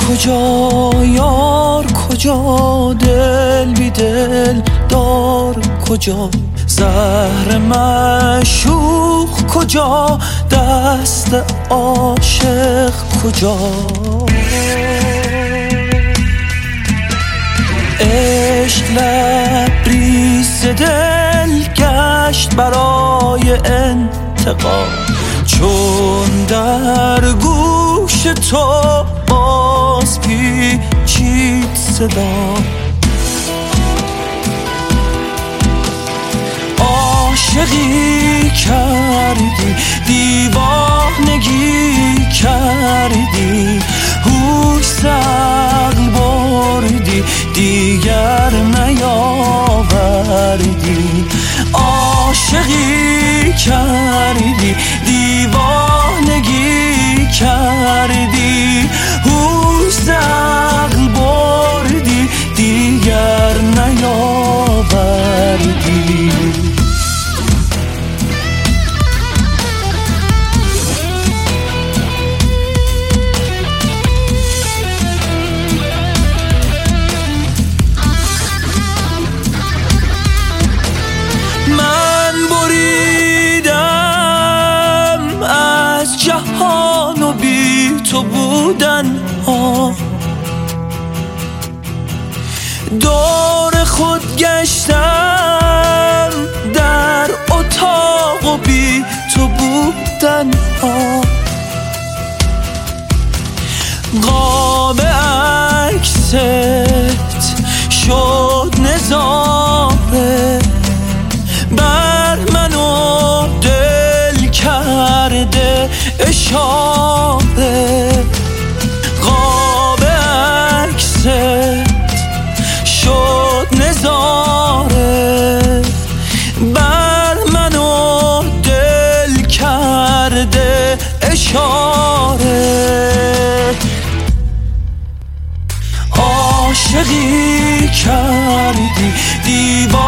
کجا یار کجا، دل بی دل دار کجا، زهر معشوق کجا، دست عاشق کجا. عشق لبریز دل گشت برای انتقام، چون در گوش تو باز پیچید صدا. عاشقی کردی دیوانگی کردی، هوش عقل بردی دیگر نیاوردی. عاشقی کردی دیوانگی کردی، هوش عقل بردی دیگر نیاوردی. جهان و بی تو بودن ها، دور خود گشتم در اتاق و بی تو بودن ها. قاب عکست شد نظاره بر منو دل کرده اشاره. قاب عکست شد نظاره بر منو دل کرده اشاره. عاشقی کردی دیوانگی